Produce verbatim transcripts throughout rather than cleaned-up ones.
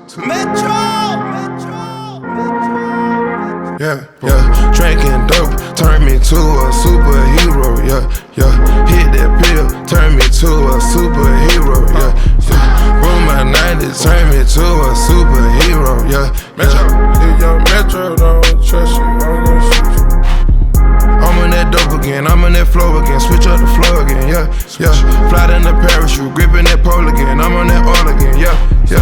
Metro, Metro, Metro. Yeah, yeah. Drinking dope turned me to a superhero. Yeah, yeah. Hit that pill, turned me to a superhero. Yeah, yeah. Roll my nineties, turned me to a superhero. Yeah, Metro. If young Metro don't trust you, I'm gonna shoot you. I'm on that dope again, I'm on that flow again. Switch up the flow again, yeah, yeah. Fly in the parachute, gripping that pole again. I'm on that all again, yeah, yeah.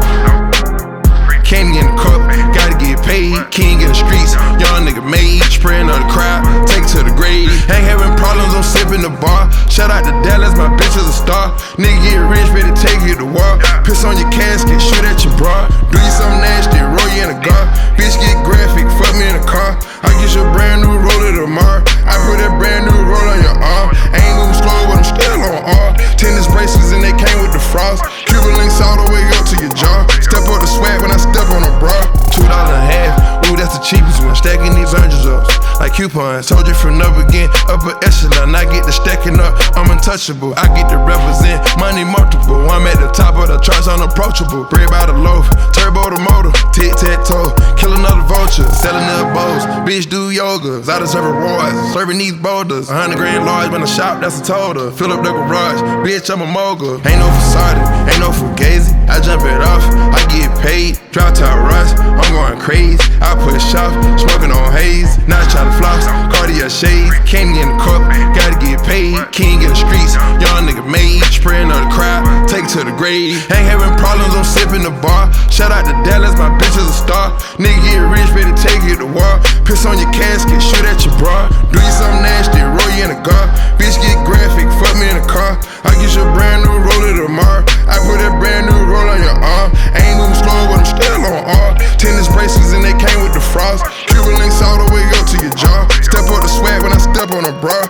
Candy in the cup, gotta get paid. King in the streets, young nigga made. Spraying on the crowd, take it to the grave. Ain't having problems, I'm sipping the bar. Shout out to Dallas, my bitch is a star. Nigga get rich, better take you to war. Piss on your casket, shoot at your bra. Do you something nasty, roll you in a car. Bitch get graphic, fuck me in a car. I get you a brand new roller tomorrow. I put that brand new roll on your arm. Ain't moving slow, but I'm still on R. Tennis bracelets and they came with the frost. Cuban links all the way up to your jaw. Step up the swag when I step on a bra. Two dollars and a half, ooh, that's the cheapest one. Stacking these oranges up like coupons. Told you from up again, upper echelon. I get the stacking up, I'm untouchable. I get to represent money multiple. I'm at the top of the charts, unapproachable. Bread by the loaf, turbo the motor. Tic tac toe, kill another vulture. Selling their bows, bitch do yogas. I deserve rewards, serving these boulders. A hundred grand large when I shop, that's a total. Fill up the garage, bitch, I'm a mogul. Ain't no facade, ain't no fugazi. I jump it off, I get paid. Drop top rush, I'm going crazy. I push off, smoking on haze. Not trying to floss, Cartier shades. Candy in the cup, gotta get paid. King in the streets, young nigga made. Spraying on the crowd, take it to the grave. Ain't having problems, I'm sipping the bar. Shout out to Dallas, my bitch is a star. Nigga get rich, better take you to war. Piss on your casket, shoot at your bra. Do you something nasty, roll you in a car. Bitch get graphic, fuck me in a car. I get you a brand new roller tomorrow. I put that brand new roll on your arm. Ain't moving slow, but I'm still on R. Tennis bracelets and they came with the frost. Cuban links all the way up to your jaw. Step up the swag when I step on a bra.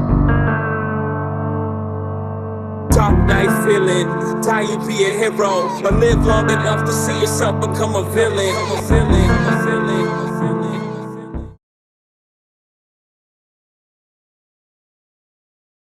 Top night feeling, tired be a hero, but live long enough to see yourself become a villain. A villain, a villain, a villain.